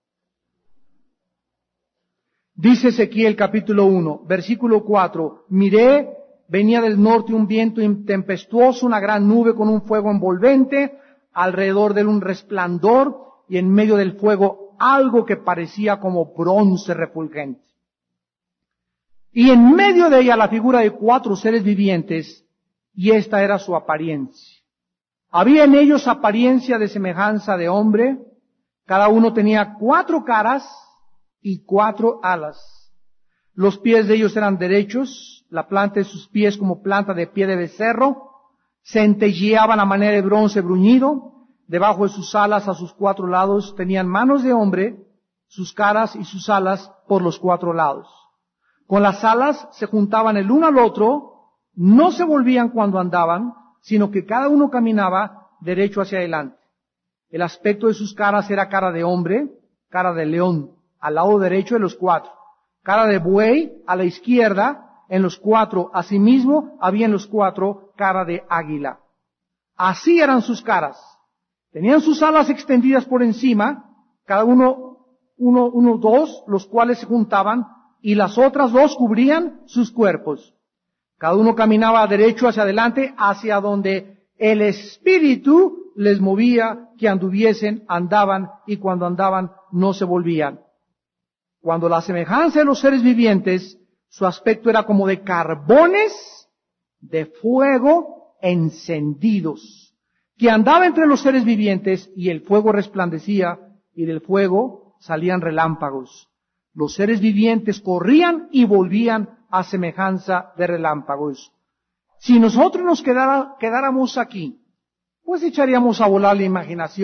Dice Ezequiel capítulo 1, versículo 4, miré, venía del norte un viento tempestuoso, una gran nube con un fuego envolvente, alrededor de él un resplandor, y en medio del fuego algo que parecía como bronce refulgente. Y en medio de ella la figura de 4 seres vivientes, y esta era su apariencia. Había en ellos apariencia de semejanza de hombre, cada uno tenía 4 caras y 4 alas. Los pies de ellos eran derechos, la planta de sus pies como planta de pie de becerro, centelleaban a manera de bronce bruñido, debajo de sus alas a sus 4 lados tenían manos de hombre, sus caras y sus alas por los 4 lados. Con las alas se juntaban el uno al otro, no se volvían cuando andaban, sino que cada uno caminaba derecho hacia adelante. El aspecto de sus caras era cara de hombre, cara de león, al lado derecho de los 4, cara de buey a la izquierda, en los 4, asimismo había en los 4 cara de águila. Así eran sus caras. Tenían sus alas extendidas por encima, cada uno, 2, los cuales se juntaban, y las otras 2 cubrían sus cuerpos. Cada uno caminaba derecho hacia adelante, hacia donde el Espíritu les movía que anduviesen, andaban, y cuando andaban no se volvían. Cuando la semejanza de los seres vivientes, su aspecto era como de carbones de fuego encendidos, que andaba entre los seres vivientes, y el fuego resplandecía, y del fuego salían relámpagos. Los seres vivientes corrían y volvían a semejanza de relámpagos. Si nosotros nos quedáramos aquí, pues echaríamos a volar la imaginación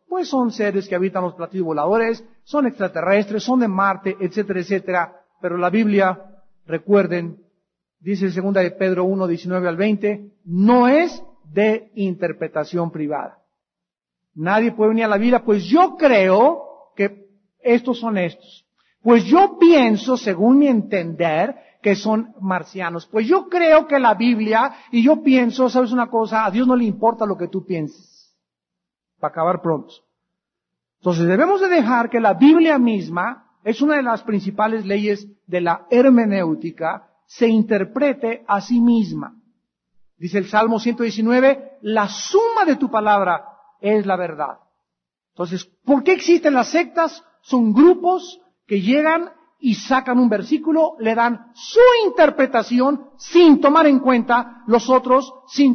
pues son seres que habitan los platillos voladores, son extraterrestres, son de Marte, etcétera, etcétera. Pero la Biblia, recuerden, dice en 2 de Pedro 1, 19 al 20, no es de interpretación privada. Nadie puede venir a la Biblia, pues yo creo que estos son estos. Pues yo pienso, según mi entender, que son marcianos. Pues yo creo que la Biblia, y yo pienso, ¿sabes una cosa? A Dios no le importa lo que tú pienses. Para acabar pronto. Entonces debemos de dejar que la Biblia misma, es una de las principales leyes de la hermenéutica, se interprete a sí misma. Dice el Salmo 119, la suma de tu palabra es la verdad. Entonces, ¿por qué existen las sectas? Son grupos que llegan y sacan un versículo, le dan su interpretación sin tomar en cuenta los otros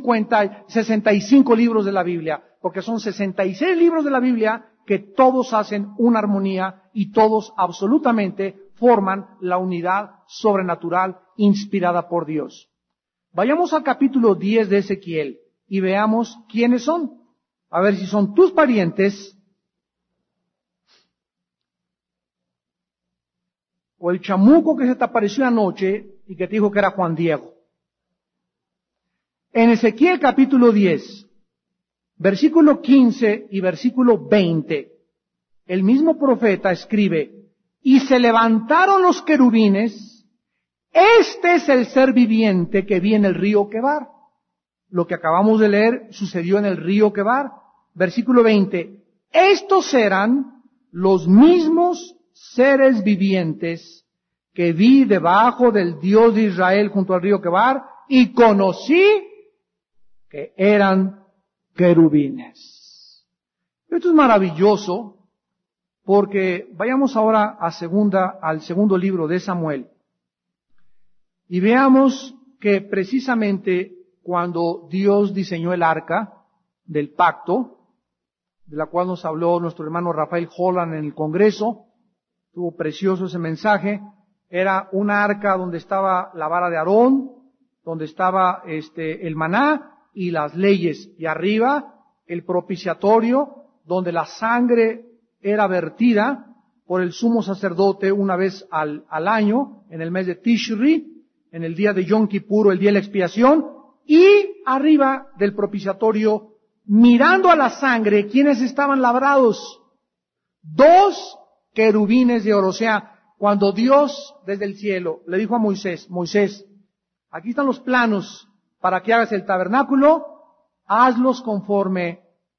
65 libros de la Biblia, porque son 66 libros de la Biblia que todos hacen una armonía y todos absolutamente forman la unidad sobrenatural inspirada por Dios. Vayamos al capítulo 10 de Ezequiel y veamos quiénes son. A ver si son tus parientes o el chamuco que se te apareció anoche y que te dijo que era Juan Diego. En Ezequiel capítulo 10, versículo 15 y versículo 20, el mismo profeta escribe, y se levantaron los querubines, este es el ser viviente que vi en el río Quebar. Lo que acabamos de leer sucedió en el río Quebar. Versículo 20, estos eran los mismos seres vivientes que vi debajo del Dios de Israel junto al río Quebar y conocí que eran querubines. Esto es maravilloso porque vayamos ahora al segundo libro de Samuel y veamos que precisamente cuando Dios diseñó el arca del pacto, de la cual nos habló nuestro hermano Rafael Holland en el Congreso, estuvo precioso ese mensaje, era una arca donde estaba la vara de Aarón, donde estaba el maná y las leyes, y arriba el propiciatorio, donde la sangre era vertida por el sumo sacerdote una vez al año, en el mes de Tishri, en el día de Yom Kippur, el día de la expiación, y arriba del propiciatorio, mirando a la sangre, ¿quiénes estaban labrados? 2 querubines de oro. O sea, cuando Dios desde el cielo le dijo a Moisés, Moisés, aquí están los planos para que hagas el tabernáculo, hazlos conforme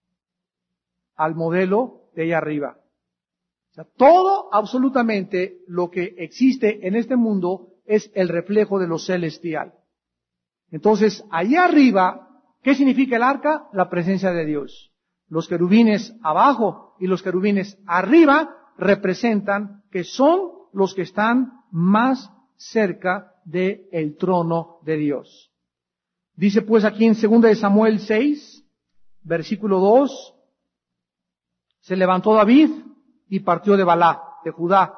al modelo de ahí arriba. O sea, todo absolutamente lo que existe en este mundo es el reflejo de lo celestial. Entonces, allá arriba, ¿qué significa el arca? La presencia de Dios. Los querubines abajo y los querubines arriba representan que son los que están más cerca del trono de Dios. Dice pues aquí en 2 de Samuel 6, versículo 2, se levantó David y partió de Balá, de Judá,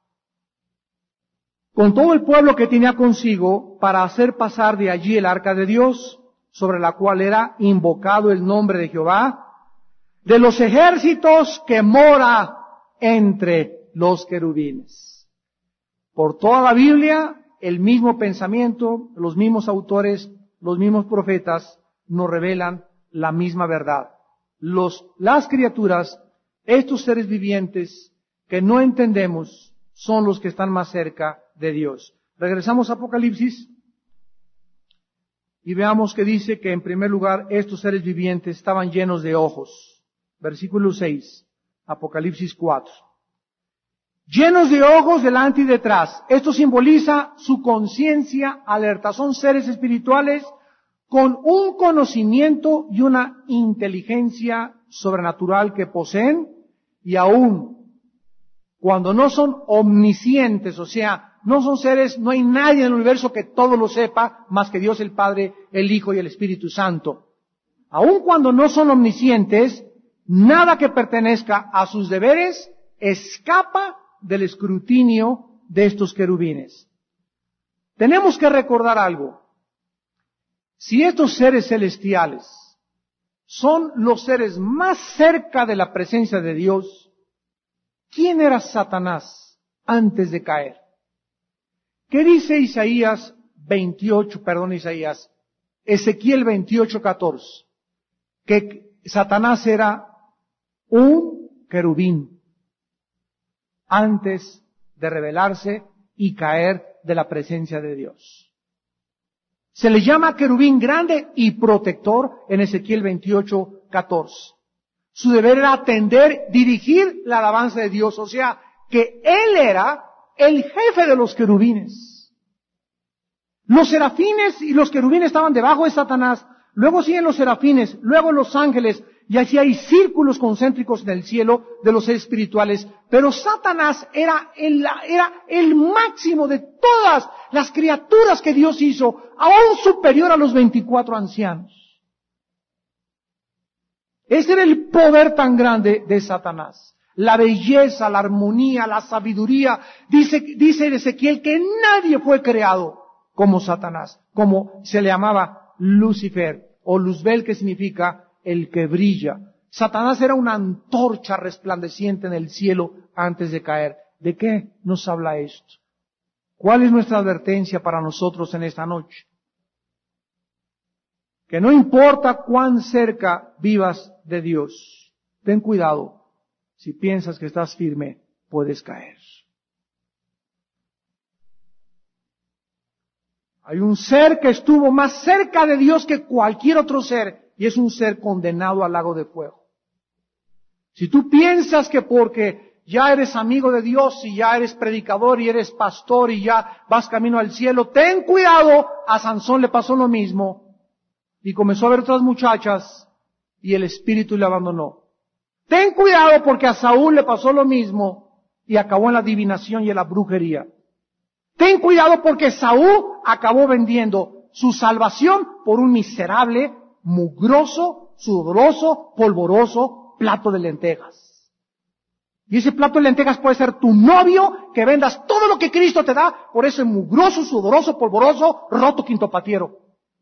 con todo el pueblo que tenía consigo para hacer pasar de allí el arca de Dios, sobre la cual era invocado el nombre de Jehová, de los ejércitos que mora entre los querubines. Por toda la Biblia, el mismo pensamiento, los mismos autores, los mismos profetas nos revelan la misma verdad. Las criaturas, estos seres vivientes que no entendemos, son los que están más cerca de Dios. Regresamos a Apocalipsis y veamos que dice que en primer lugar estos seres vivientes estaban llenos de ojos. Versículo 6, Apocalipsis 4. Llenos de ojos delante y detrás. Esto simboliza su conciencia alerta. Son seres espirituales con un conocimiento y una inteligencia sobrenatural que poseen, y aún cuando no son omniscientes, o sea, no son seres, no hay nadie en el universo que todo lo sepa más que Dios el Padre, el Hijo y el Espíritu Santo. Aun cuando no son omniscientes, nada que pertenezca a sus deberes escapa del escrutinio de estos querubines. Tenemos que recordar algo. Si estos seres celestiales son los seres más cerca de la presencia de Dios. ¿Quién era Satanás antes de caer? ¿Qué dice Ezequiel 28:14? Que Satanás era un querubín antes de rebelarse y caer de la presencia de Dios. Se le llama querubín grande y protector en Ezequiel 28:14. Su deber era atender, dirigir la alabanza de Dios, o sea, que él era el jefe de los querubines. Los serafines y los querubines estaban debajo de Satanás, luego siguen los serafines, luego los ángeles, y así hay círculos concéntricos en el cielo de los seres espirituales. Pero Satanás era el máximo de todas las criaturas que Dios hizo, aún superior a los 24 ancianos. Ese era el poder tan grande de Satanás. La belleza, la armonía, la sabiduría. Dice Ezequiel que nadie fue creado como Satanás, como se le llamaba Lucifer, o Luzbel, que significa el que brilla. Satanás era una antorcha resplandeciente en el cielo antes de caer. ¿De qué nos habla esto? ¿Cuál es nuestra advertencia para nosotros en esta noche? Que no importa cuán cerca vivas de Dios, ten cuidado. Si piensas que estás firme, puedes caer. Hay un ser que estuvo más cerca de Dios que cualquier otro ser, y es un ser condenado al lago de fuego. Si tú piensas que porque ya eres amigo de Dios y ya eres predicador y eres pastor y ya vas camino al cielo, ten cuidado. A Sansón le pasó lo mismo y comenzó a ver otras muchachas y el espíritu le abandonó. Ten cuidado porque a Saúl le pasó lo mismo y acabó en la adivinación y en la brujería. Ten cuidado porque Saúl acabó vendiendo su salvación por un miserable, mugroso, sudoroso, polvoroso plato de lentejas. Y ese plato de lentejas puede ser tu novio, que vendas todo lo que Cristo te da por ese mugroso, sudoroso, polvoroso, roto quintopatiero.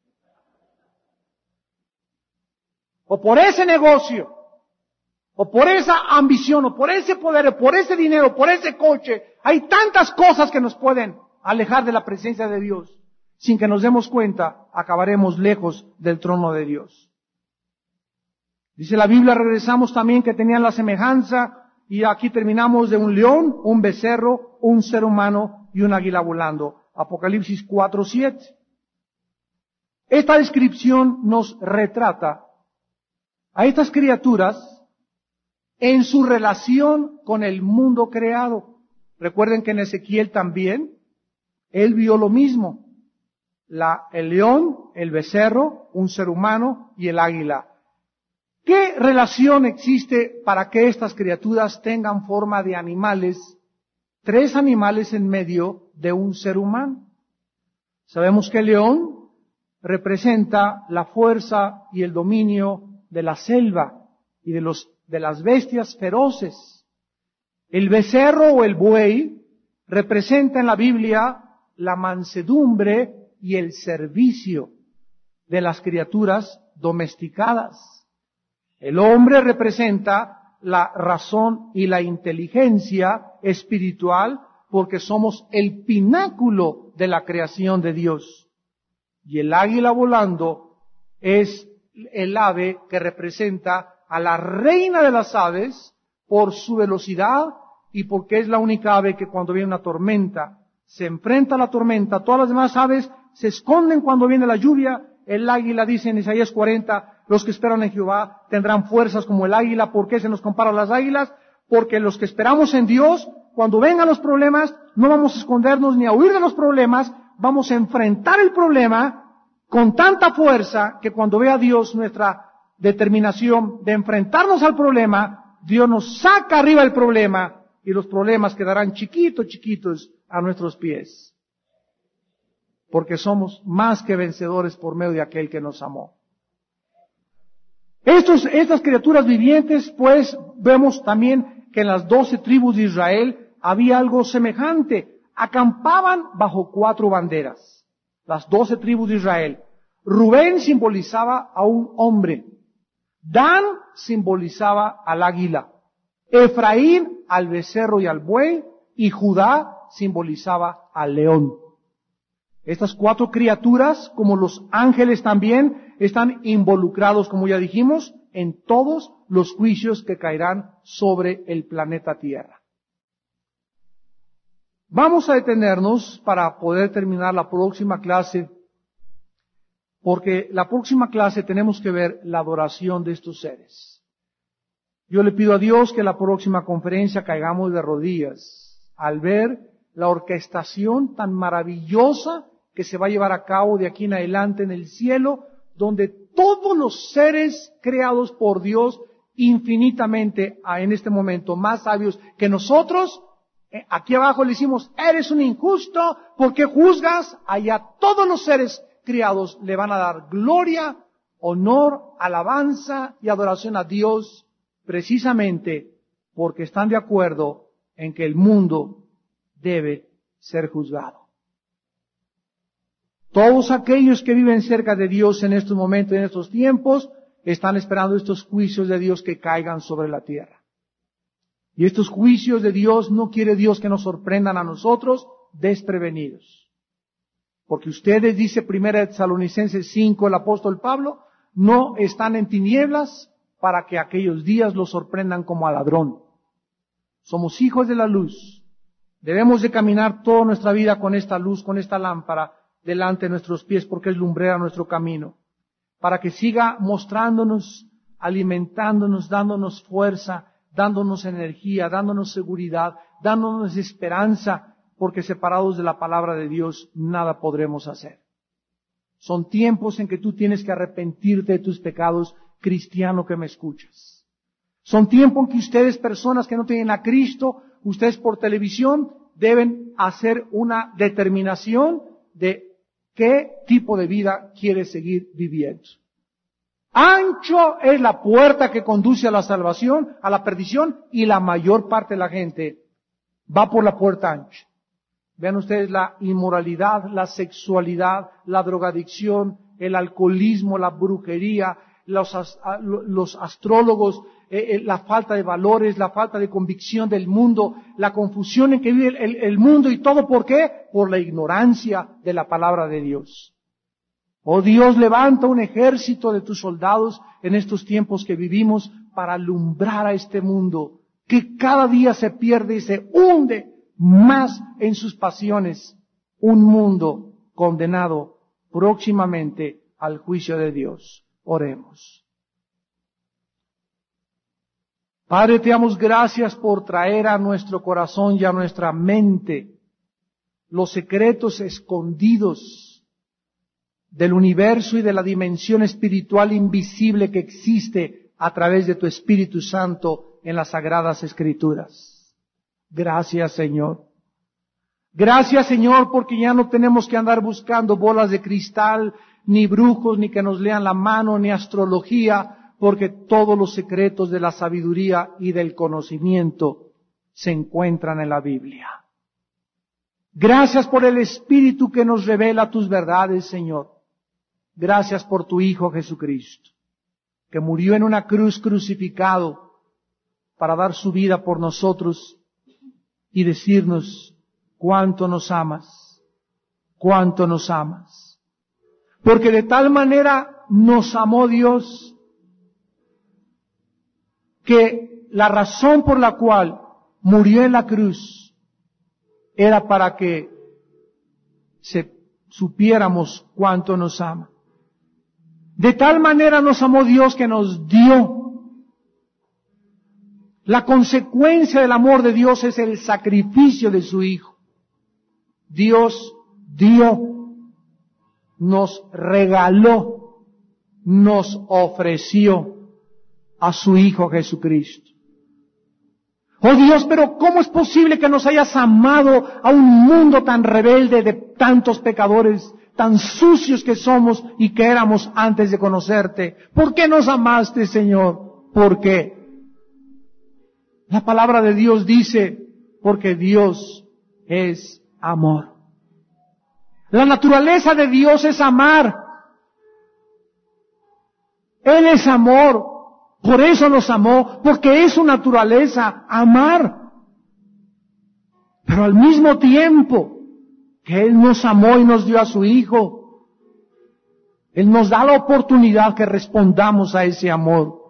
O por ese negocio, o por esa ambición, o por ese poder, o por ese dinero, por ese coche. Hay tantas cosas que nos pueden alejar de la presencia de Dios. Sin que nos demos cuenta, acabaremos lejos del trono de Dios. Dice la Biblia, regresamos también, que tenían la semejanza, y aquí terminamos, de un león, un becerro, un ser humano y un águila volando. Apocalipsis 4:7. Esta descripción nos retrata a estas criaturas en su relación con el mundo creado. Recuerden que en Ezequiel también, él vio lo mismo. El león, el becerro, un ser humano y el águila. ¿Qué relación existe para que estas criaturas tengan forma de animales? 3 animales en medio de un ser humano. Sabemos que el león representa la fuerza y el dominio de la selva y de las bestias feroces. El becerro o el buey representa en la Biblia la mansedumbre y el servicio de las criaturas domesticadas. El hombre representa la razón y la inteligencia espiritual, porque somos el pináculo de la creación de Dios. Y el águila volando es el ave que representa a la reina de las aves por su velocidad y porque es la única ave que cuando viene una tormenta se enfrenta a la tormenta. Todas las demás aves se esconden cuando viene la lluvia. El águila, dice en Isaías 40, los que esperan en Jehová tendrán fuerzas como el águila. ¿Por qué se nos compara a las águilas? Porque los que esperamos en Dios, cuando vengan los problemas, no vamos a escondernos ni a huir de los problemas, vamos a enfrentar el problema con tanta fuerza que cuando vea Dios nuestra determinación de enfrentarnos al problema, Dios nos saca arriba el problema y los problemas quedarán chiquitos a nuestros pies. Porque somos más que vencedores por medio de aquel que nos amó. Estas criaturas vivientes, pues, vemos también que en las 12 tribus de Israel había algo semejante. Acampaban bajo 4 banderas. Las 12 tribus de Israel. Rubén simbolizaba a un hombre. Dan simbolizaba al águila, Efraín al becerro y al buey, y Judá simbolizaba al león. Estas 4 criaturas, como los ángeles también, están involucrados, como ya dijimos, en todos los juicios que caerán sobre el planeta Tierra. Vamos a detenernos para poder terminar la próxima clase, porque la próxima clase tenemos que ver la adoración de estos seres. Yo le pido a Dios que en la próxima conferencia caigamos de rodillas al ver la orquestación tan maravillosa que se va a llevar a cabo de aquí en adelante en el cielo, donde todos los seres creados por Dios infinitamente, en este momento, más sabios que nosotros, aquí abajo le decimos, eres un injusto, ¿por qué juzgas? Allá todos los seres criados le van a dar gloria, honor, alabanza y adoración a Dios, precisamente porque están de acuerdo en que el mundo debe ser juzgado. Todos aquellos que viven cerca de Dios en estos momentos, en estos tiempos, están esperando estos juicios de Dios que caigan sobre la tierra. Y estos juicios de Dios no quiere Dios que nos sorprendan a nosotros desprevenidos. Porque ustedes, dice 1 Tesalonicenses 5, el apóstol Pablo, no están en tinieblas para que aquellos días los sorprendan como a ladrón. Somos hijos de la luz. Debemos de caminar toda nuestra vida con esta luz, con esta lámpara, delante de nuestros pies, porque es lumbrera nuestro camino, para que siga mostrándonos, alimentándonos, dándonos fuerza, dándonos energía, dándonos seguridad, dándonos esperanza, porque separados de la palabra de Dios nada podremos hacer. Son tiempos en que tú tienes que arrepentirte de tus pecados, cristiano que me escuchas. Son tiempos en que ustedes, personas que no tienen a Cristo, ustedes por televisión, deben hacer una determinación de qué tipo de vida quieres seguir viviendo. Ancho es la puerta que conduce a la salvación, a la perdición, y la mayor parte de la gente va por la puerta ancha. Vean ustedes la inmoralidad, la sexualidad, la drogadicción, el alcoholismo, la brujería, los astrólogos, la falta de valores, la falta de convicción del mundo, la confusión en que vive el mundo, y todo ¿por qué? Por la ignorancia de la palabra de Dios. Oh Dios, levanta un ejército de tus soldados en estos tiempos que vivimos para alumbrar a este mundo, que cada día se pierde y se hunde más en sus pasiones. Un mundo condenado próximamente al juicio de Dios. Oremos. Padre, te damos gracias por traer a nuestro corazón y a nuestra mente los secretos escondidos del universo y de la dimensión espiritual invisible que existe a través de tu Espíritu Santo en las Sagradas Escrituras. Gracias, Señor. Gracias, Señor, porque ya no tenemos que andar buscando bolas de cristal, ni brujos, ni que nos lean la mano, ni astrología, porque todos los secretos de la sabiduría y del conocimiento se encuentran en la Biblia. Gracias por el Espíritu que nos revela tus verdades, Señor. Gracias por tu Hijo Jesucristo, que murió en una cruz crucificado para dar su vida por nosotros y decirnos cuánto nos amas, cuánto nos amas. Porque de tal manera nos amó Dios que la razón por la cual murió en la cruz era para que supiéramos cuánto nos ama. De tal manera nos amó Dios que nos dio. La consecuencia del amor de Dios es el sacrificio de su Hijo. Dios dio, nos regaló, nos ofreció a su Hijo Jesucristo. Oh Dios, pero ¿cómo es posible que nos hayas amado a un mundo tan rebelde de tantos pecadores, tan sucios que somos y que éramos antes de conocerte? ¿Por qué nos amaste, Señor? ¿Por qué? La palabra de Dios dice, porque Dios es amor. La naturaleza de Dios es amar. Él es amor. Por eso nos amó, porque es su naturaleza amar. Pero al mismo tiempo que Él nos amó y nos dio a su Hijo, Él nos da la oportunidad que respondamos a ese amor.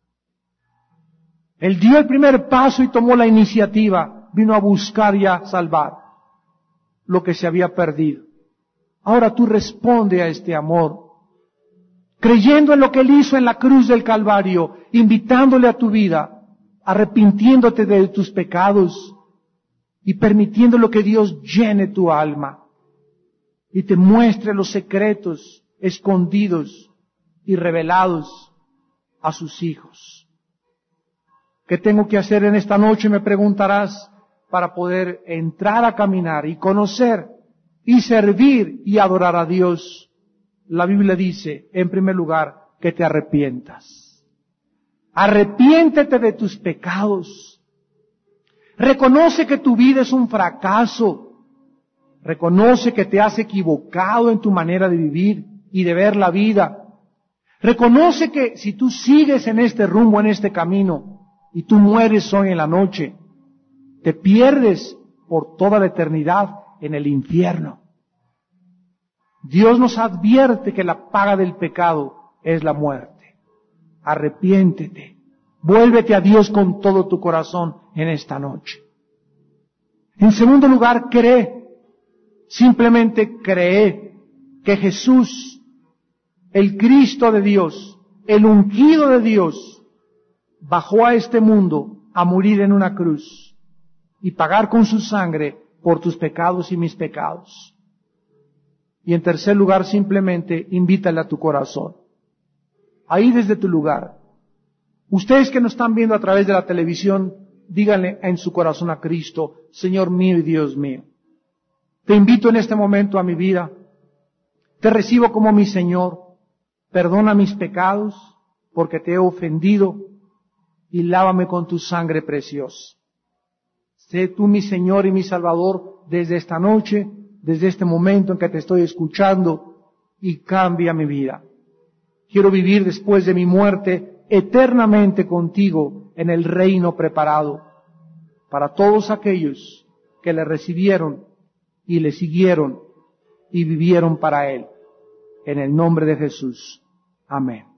Él dio el primer paso y tomó la iniciativa, vino a buscar y a salvar lo que se había perdido. Ahora tú responde a este amor, creyendo en lo que Él hizo en la cruz del Calvario, invitándole a tu vida, arrepintiéndote de tus pecados y permitiendo lo que Dios llene tu alma y te muestre los secretos escondidos y revelados a sus hijos. ¿Qué tengo que hacer en esta noche? Me preguntarás, para poder entrar a caminar y conocer y servir y adorar a Dios. La Biblia dice, en primer lugar, que te arrepientas. Arrepiéntete de tus pecados. Reconoce que tu vida es un fracaso. Reconoce que te has equivocado en tu manera de vivir y de ver la vida. Reconoce que si tú sigues en este rumbo, en este camino, y tú mueres hoy en la noche, te pierdes por toda la eternidad en el infierno. Dios nos advierte que la paga del pecado es la muerte. Arrepiéntete. Vuélvete a Dios con todo tu corazón en esta noche. En segundo lugar, cree. Simplemente cree que Jesús, el Cristo de Dios, el ungido de Dios, bajó a este mundo a morir en una cruz y pagar con su sangre por tus pecados y mis pecados. Y en tercer lugar, simplemente invítale a tu corazón. Ahí desde tu lugar. Ustedes que nos están viendo a través de la televisión, díganle en su corazón a Cristo, Señor mío y Dios mío. Te invito en este momento a mi vida. Te recibo como mi Señor. Perdona mis pecados porque te he ofendido y lávame con tu sangre preciosa. Sé tú mi Señor y mi Salvador desde esta noche, desde este momento en que te estoy escuchando, y cambia mi vida. Quiero vivir después de mi muerte eternamente contigo en el reino preparado para todos aquellos que le recibieron y le siguieron y vivieron para Él. En el nombre de Jesús. Amén.